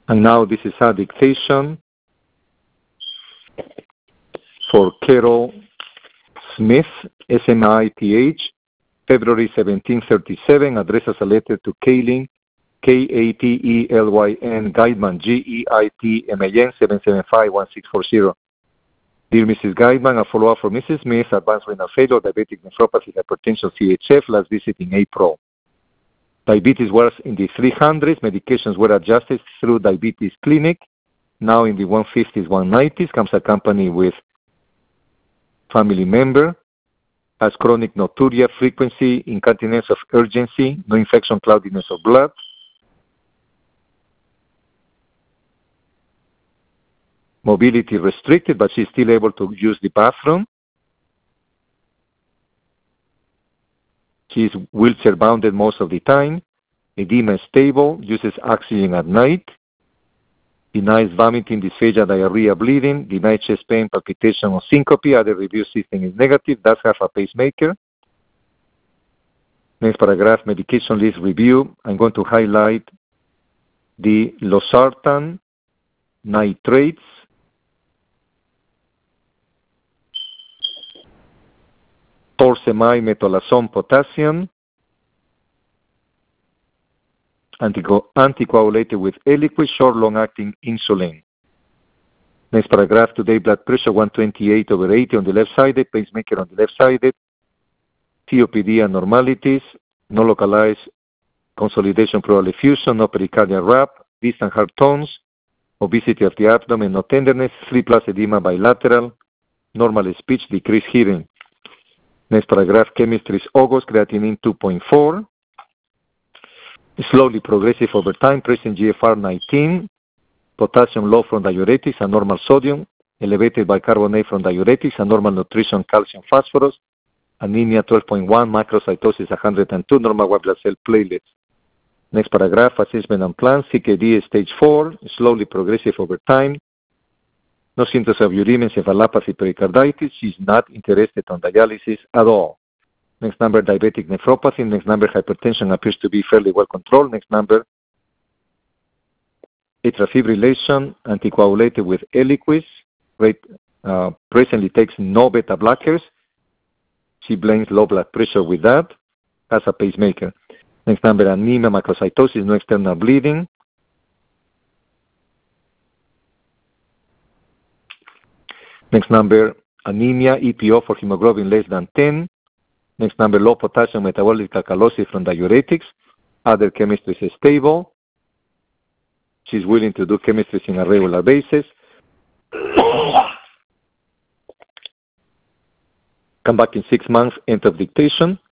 And now this is a dictation for Carol Smith, SMITH, February 1737, addresses a letter to Kaylin, K-A-T-E-L-Y-N, Guidman, G-E-I-T-M-A-N, 775-1640. Dear Mrs. Guidman, a follow-up for Mrs. Smith, advanced renal failure, diabetic nephropathy, hypertension, CHF, last visit in April. Diabetes was in the 300s, medications were adjusted through diabetes clinic, now in the 150s, 190s, comes accompanied with family member, has chronic nocturia, frequency, incontinence of urgency, no infection, cloudiness of blood. Mobility restricted, but she's still able to use the bathroom. She's wheelchair bounded most of the time. Edema is stable, uses oxygen at night. Denies vomiting, dysphagia, diarrhea, bleeding. Denies chest pain, palpitation, or syncope. Other review system is negative. Does have a pacemaker. Next paragraph, medication list review. I'm going to highlight the losartan, nitrates, torsemide, metolazone, potassium, anticoagulated with Eliquis, short, long-acting insulin. Next paragraph, today blood pressure 128/80 on the left-sided, pacemaker on the left-sided, COPD abnormalities, no localized consolidation pleural effusion, no pericardial wrap, distant heart tones, obesity of the abdomen, no tenderness, 3+ edema bilateral, normal speech, decreased hearing. Next paragraph, chemistry is August, creatinine 2.4. Slowly progressive over time, present GFR 19, potassium low from diuretics and normal sodium, elevated bicarbonate from diuretics and normal nutrition, calcium, phosphorus, anemia 12.1, macrocytosis 102, normal white blood cell platelets. Next paragraph, assessment and plan, CKD stage 4, slowly progressive over time, no symptoms of uremia, encephalopathy, pericarditis. She's not interested on dialysis at all. Next number, diabetic nephropathy. Next number, hypertension appears to be fairly well controlled. Next number, atrial fibrillation, anticoagulated with Eliquis. Presently takes no beta blockers. She blames low blood pressure with that. Has a pacemaker. Next number, anemia, macrocytosis, no external bleeding. Next number, anemia, EPO for hemoglobin less than 10. Next number, low potassium, metabolic alkalosis from diuretics. Other chemistry is stable. She's willing to do chemistry on a regular basis. Come back in 6 months, end of dictation.